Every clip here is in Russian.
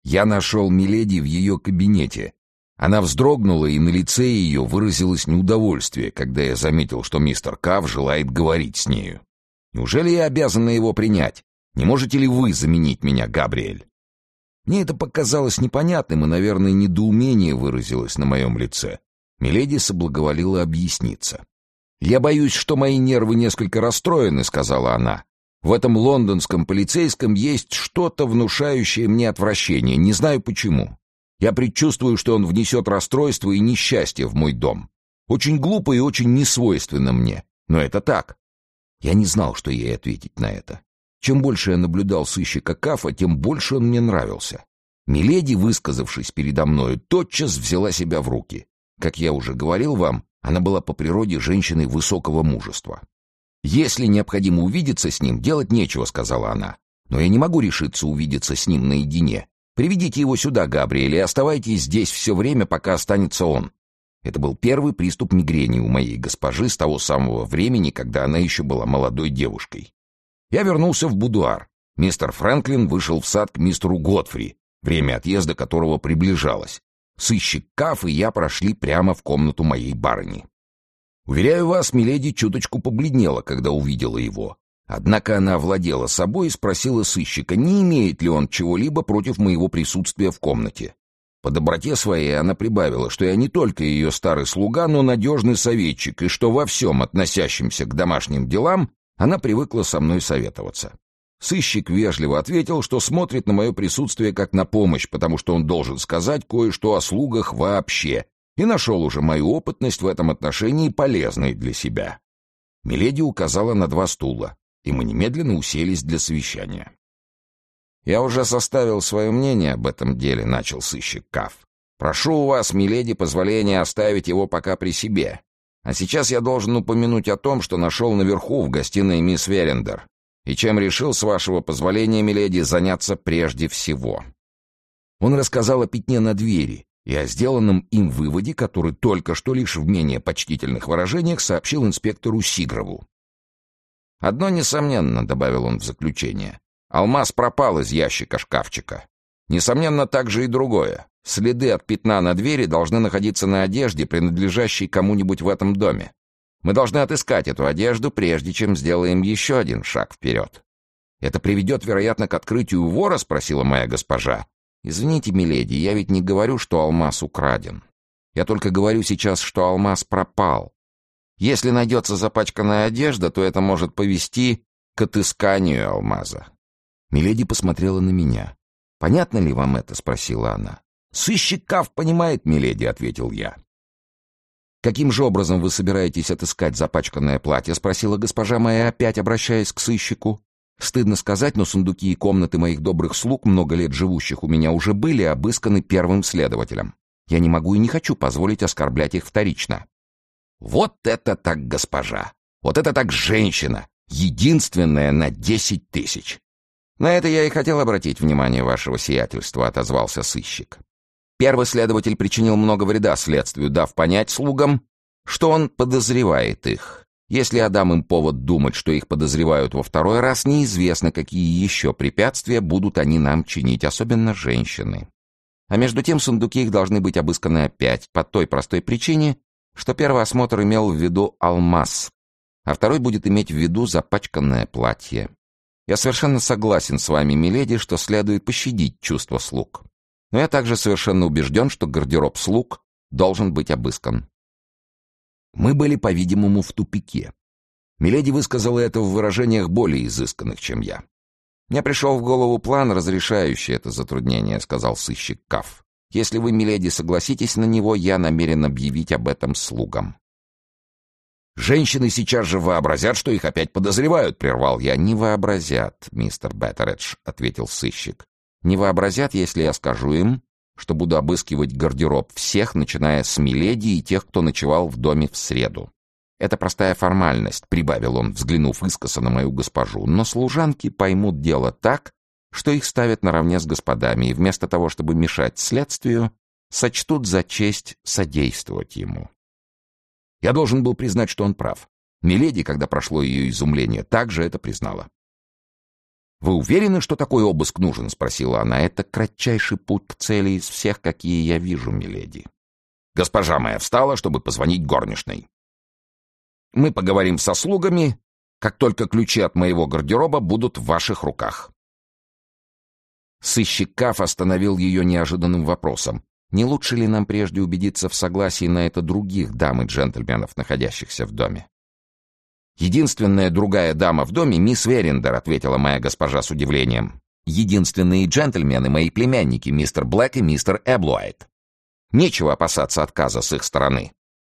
Я нашел миледи в ее кабинете. Она вздрогнула, и на лице ее выразилось неудовольствие, когда я заметил, что мистер Каф желает говорить с нею. Неужели я обязан его принять? Не можете ли вы заменить меня, Габриэль? Мне это показалось непонятным, и, наверное, недоумение выразилось на моем лице. Миледи соблаговолила объясниться. «Я боюсь, что мои нервы несколько расстроены», — сказала она. «В этом лондонском полицейском есть что-то, внушающее мне отвращение. Не знаю почему. Я предчувствую, что он внесет расстройство и несчастье в мой дом. Очень глупо и очень несвойственно мне. Но это так». Я не знал, что ей ответить на это. Чем больше я наблюдал сыщика Кафа, тем больше он мне нравился. Миледи, высказавшись передо мною, тотчас взяла себя в руки. Как я уже говорил вам, она была по природе женщиной высокого мужества. «Если необходимо увидеться с ним, делать нечего», — сказала она. «Но я не могу решиться увидеться с ним наедине. Приведите его сюда, Габриэль, и оставайтесь здесь все время, пока останется он». Это был первый приступ мигрени у моей госпожи с того самого времени, когда она еще была молодой девушкой. Я вернулся в будуар. Мистер Фрэнклин вышел в сад к мистеру Годфри, время отъезда которого приближалось. Сыщик Каф и я прошли прямо в комнату моей барыни. Уверяю вас, миледи чуточку побледнела, когда увидела его. Однако она овладела собой и спросила сыщика, не имеет ли он чего-либо против моего присутствия в комнате. По доброте своей она прибавила, что я не только ее старый слуга, но надежный советчик, и что во всем, относящемся к домашним делам, она привыкла со мной советоваться. Сыщик вежливо ответил, что смотрит на мое присутствие как на помощь, потому что он должен сказать кое-что о слугах вообще, и нашел уже мою опытность в этом отношении полезной для себя. Миледи указала на 2 стула, и мы немедленно уселись для совещания. «Я уже составил свое мнение об этом деле», — начал сыщик Каф. «Прошу у вас, миледи, позволения оставить его пока при себе. А сейчас я должен упомянуть о том, что нашел наверху в гостиной мисс Верендер, и чем решил, с вашего позволения, миледи, заняться прежде всего». Он рассказал о пятне на двери и о сделанном им выводе, который только что лишь в менее почтительных выражениях сообщил инспектору Сигрову. «Одно несомненно», — добавил он в заключение, — «алмаз пропал из ящика шкафчика. Несомненно, также и другое. Следы от пятна на двери должны находиться на одежде, принадлежащей кому-нибудь в этом доме. Мы должны отыскать эту одежду, прежде чем сделаем еще один шаг вперед». «Это приведет, вероятно, к открытию вора?» — спросила моя госпожа. «Извините, миледи, я ведь не говорю, что алмаз украден. Я только говорю сейчас, что алмаз пропал. Если найдется запачканная одежда, то это может повести к отысканию алмаза». Миледи посмотрела на меня. «Понятно ли вам это?» — спросила она. «Сыщик Каф понимает, миледи», — ответил я. «Каким же образом вы собираетесь отыскать запачканное платье?» — спросила госпожа моя, опять обращаясь к сыщику. «Стыдно сказать, но сундуки и комнаты моих добрых слуг, много лет живущих у меня, уже были обысканы первым следователем. Я не могу и не хочу позволить оскорблять их вторично». «Вот это так госпожа! Вот это так женщина! Единственная на 10 000!» «На это я и хотел обратить внимание вашего сиятельства», — отозвался сыщик. «Первый следователь причинил много вреда следствию, дав понять слугам, что он подозревает их. Если я дам им повод думать, что их подозревают во второй раз, неизвестно, какие еще препятствия будут они нам чинить, особенно женщины. А между тем сундуки их должны быть обысканы опять, по той простой причине, что первый осмотр имел в виду алмаз, а второй будет иметь в виду запачканное платье. Я совершенно согласен с вами, миледи, что следует пощадить чувства слуг. Но я также совершенно убежден, что гардероб слуг должен быть обыскан». Мы были, по-видимому, в тупике. Миледи высказала это в выражениях более изысканных, чем я. «Мне пришел в голову план, разрешающий это затруднение», — сказал сыщик Каф. «Если вы, миледи, согласитесь на него, я намерен объявить об этом слугам». «Женщины сейчас же вообразят, что их опять подозревают», — прервал я. «Не вообразят, мистер Беттередж», — ответил сыщик. «Не вообразят, если я скажу им, что буду обыскивать гардероб всех, начиная с миледи и тех, кто ночевал в доме в среду. Это простая формальность», — прибавил он, взглянув искоса на мою госпожу, «но служанки поймут дело так, что их ставят наравне с господами, и вместо того, чтобы мешать следствию, сочтут за честь содействовать ему». Я должен был признать, что он прав. Миледи, когда прошло ее изумление, также это признала. «Вы уверены, что такой обыск нужен?» — спросила она. «Это кратчайший путь к цели из всех, какие я вижу, миледи». Госпожа моя встала, чтобы позвонить горничной. «Мы поговорим со слугами, как только ключи от моего гардероба будут в ваших руках». Сыщик Каф остановил ее неожиданным вопросом. «Не лучше ли нам прежде убедиться в согласии на это других дам и джентльменов, находящихся в доме?» «Единственная другая дама в доме — мисс Верендер», — ответила моя госпожа с удивлением. «Единственные джентльмены — мои племянники, мистер Блэк и мистер Эблуайт. Нечего опасаться отказа с их стороны».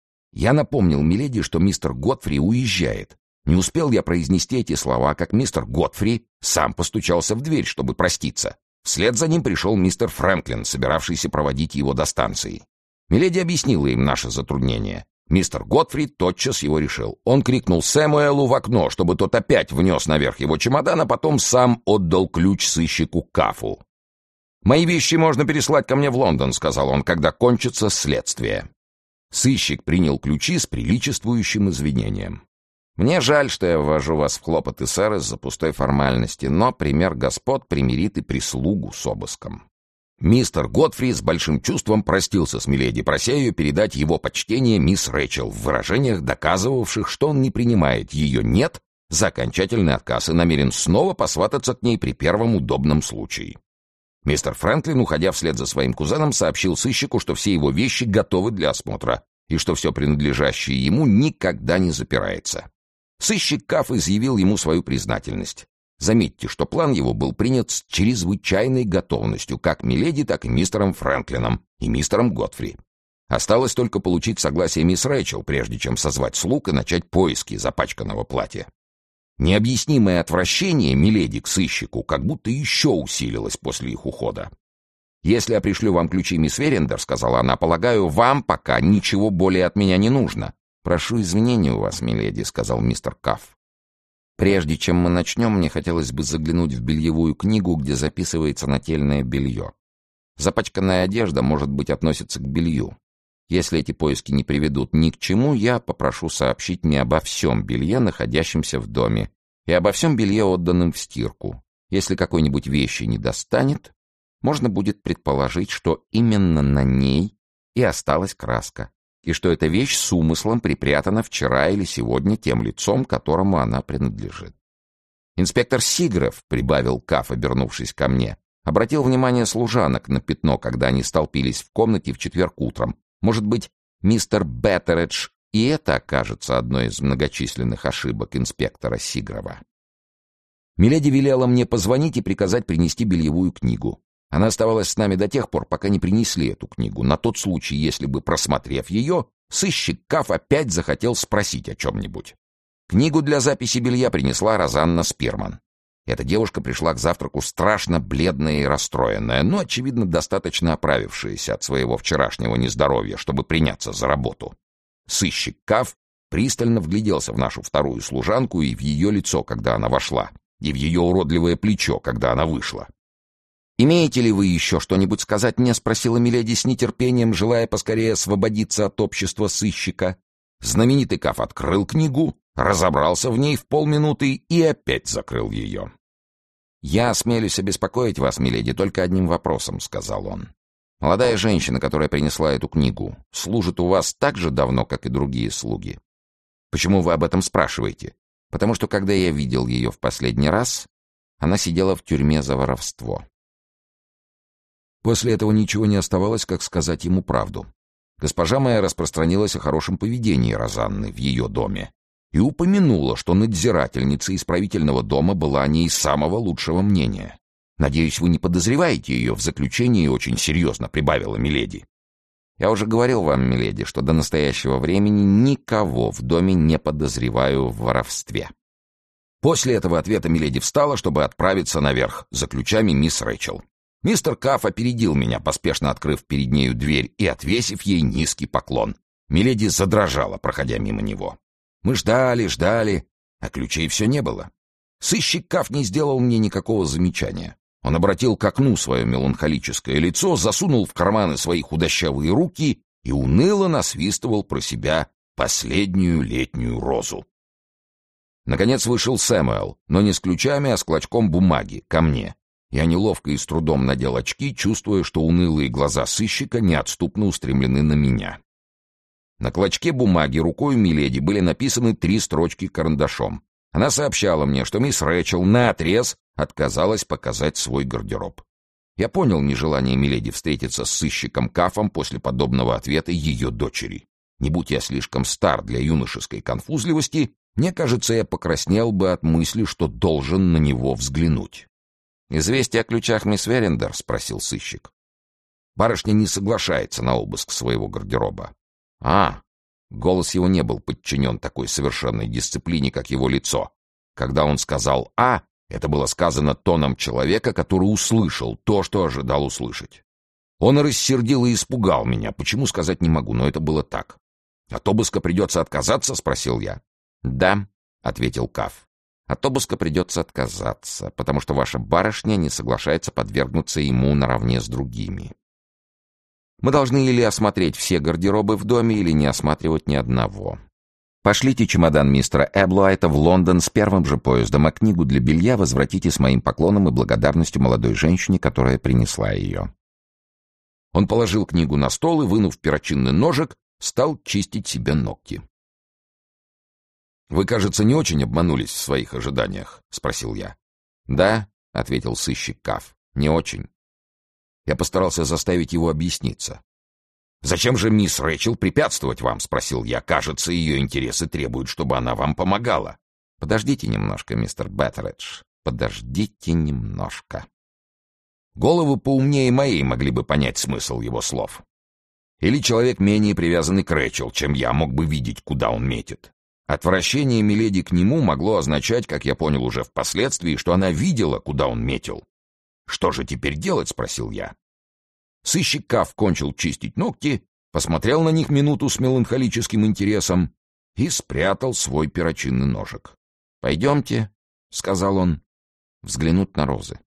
Я напомнил миледи, что мистер Годфри уезжает. Не успел я произнести эти слова, как мистер Годфри сам постучался в дверь, чтобы проститься. Вслед за ним пришел мистер Фрэнклин, собиравшийся проводить его до станции. Миледи объяснила им наше затруднение. Мистер Годфри тотчас его решил. Он крикнул Сэмуэлу в окно, чтобы тот опять внес наверх его чемодан, а потом сам отдал ключ сыщику Кафу. «Мои вещи можно переслать ко мне в Лондон», — сказал он, — «когда кончится следствие». Сыщик принял ключи с приличествующим извинением. «Мне жаль, что я ввожу вас в хлопоты, сэр, из-за пустой формальности, но пример господ примирит и прислугу с обыском». Мистер Годфри с большим чувством простился с миледи, прося ее передать его почтение мисс Рэйчел в выражениях, доказывавших, что он не принимает ее «нет» за окончательный отказ и намерен снова посвататься к ней при первом удобном случае. Мистер Фрэнклин, уходя вслед за своим кузеном, сообщил сыщику, что все его вещи готовы для осмотра и что все принадлежащее ему никогда не запирается. Сыщик Каф изъявил ему свою признательность. Заметьте, что план его был принят с чрезвычайной готовностью как миледи, так и мистером Фрэнклином и мистером Годфри. Осталось только получить согласие мисс Рэйчел, прежде чем созвать слуг и начать поиски запачканного платья. Необъяснимое отвращение миледи к сыщику как будто еще усилилось после их ухода. «Если я пришлю вам ключи, мисс Верендер, — сказала она, — полагаю, вам пока ничего более от меня не нужно». «Прошу извинения у вас, миледи, — сказал мистер Каф. Прежде чем мы начнем, мне хотелось бы заглянуть в бельевую книгу, где записывается нательное белье. Запачканная одежда, может быть, относится к белью. Если эти поиски не приведут ни к чему, я попрошу сообщить мне обо всем белье, находящемся в доме, и обо всем белье, отданном в стирку. Если какой-нибудь вещи не достанет, можно будет предположить, что именно на ней и осталась краска, и что эта вещь с умыслом припрятана вчера или сегодня тем лицом, которому она принадлежит. Инспектор Сигров, — прибавил Каф, обернувшись ко мне, — обратил внимание служанок на пятно, когда они столпились в комнате в четверг утром. Может быть, мистер Беттередж и это окажется одной из многочисленных ошибок инспектора Сигрова. Миледи велела мне позвонить и приказать принести бельевую книгу. Она оставалась с нами до тех пор, пока не принесли эту книгу, на тот случай, если бы, просмотрев ее, сыщик Каф опять захотел спросить о чем-нибудь. Книгу для записи белья принесла Розанна Спирман. Эта девушка пришла к завтраку страшно бледная и расстроенная, но, очевидно, достаточно оправившаяся от своего вчерашнего нездоровья, чтобы приняться за работу. Сыщик Каф пристально вгляделся в нашу вторую служанку и в ее лицо, когда она вошла, и в ее уродливое плечо, когда она вышла. «Имеете ли вы еще что-нибудь сказать мне?» — спросила миледи с нетерпением, желая поскорее освободиться от общества сыщика. Знаменитый Каф открыл книгу, разобрался в ней в полминуты и опять закрыл ее. «Я осмелюсь обеспокоить вас, миледи, только одним вопросом», — сказал он. «Молодая женщина, которая принесла эту книгу, служит у вас так же давно, как и другие слуги?» «Почему вы об этом спрашиваете?» «Потому что, когда я видел ее в последний раз, она сидела в тюрьме за воровство». После этого ничего не оставалось, как сказать ему правду. Госпожа моя распространилась о хорошем поведении Розанны в ее доме и упомянула, что надзирательница исправительного дома была о ней самого лучшего мнения. «Надеюсь, вы не подозреваете ее в заключении», — очень серьезно прибавила миледи. «Я уже говорил вам, миледи, что до настоящего времени никого в доме не подозреваю в воровстве». После этого ответа миледи встала, чтобы отправиться наверх за ключами мисс Рэйчел. Мистер Каф опередил меня, поспешно открыв перед нею дверь и отвесив ей низкий поклон. Миледи задрожала, проходя мимо него. Мы ждали, а ключей все не было. Сыщик Каф не сделал мне никакого замечания. Он обратил к окну свое меланхолическое лицо, засунул в карманы свои худощавые руки и уныло насвистывал про себя последнюю летнюю розу. Наконец вышел Сэмюэл, но не с ключами, а с клочком бумаги, ко мне. Я неловко и с трудом надел очки, чувствуя, что унылые глаза сыщика неотступно устремлены на меня. На клочке бумаги рукой миледи были написаны 3 строчки карандашом. Она сообщала мне, что мисс Рэчел наотрез отказалась показать свой гардероб. Я понял нежелание миледи встретиться с сыщиком Кафом после подобного ответа ее дочери. Не будь я слишком стар для юношеской конфузливости, мне кажется, я покраснел бы от мысли, что должен на него взглянуть. «Известие о ключах мисс Верендер?» — спросил сыщик. Барышня не соглашается на обыск своего гардероба. Голос его не был подчинен такой совершенной дисциплине, как его лицо. Когда он сказал это было сказано тоном человека, который услышал то, что ожидал услышать. Он рассердил и испугал меня. Почему, сказать не могу, но это было так. «От обыска придется отказаться?» — спросил я. «Да», — ответил Каф. «От обыска придется отказаться, потому что ваша барышня не соглашается подвергнуться ему наравне с другими. Мы должны или осмотреть все гардеробы в доме, или не осматривать ни одного. Пошлите чемодан мистера Эблуайта в Лондон с первым же поездом, а книгу для белья возвратите с моим поклоном и благодарностью молодой женщине, которая принесла ее». Он положил книгу на стол и, вынув перочинный ножик, стал чистить себе ногти. «Вы, кажется, не очень обманулись в своих ожиданиях?» — спросил я. «Да», — ответил сыщик Каф, — «не очень». Я постарался заставить его объясниться. «Зачем же мисс Рэчел препятствовать вам?» — спросил я. «Кажется, ее интересы требуют, чтобы она вам помогала». «Подождите немножко, мистер Беттередж, подождите немножко». Головы поумнее моей могли бы понять смысл его слов. Или человек, менее привязанный к Рэчел, чем я, мог бы видеть, куда он метит. Отвращение миледи к нему могло означать, как я понял уже впоследствии, что она видела, куда он метил. «Что же теперь делать?» — спросил я. Сыщик Каф кончил чистить ногти, посмотрел на них минуту с меланхолическим интересом и спрятал свой перочинный ножик. «Пойдемте», — сказал он, — «взглянуть на розы».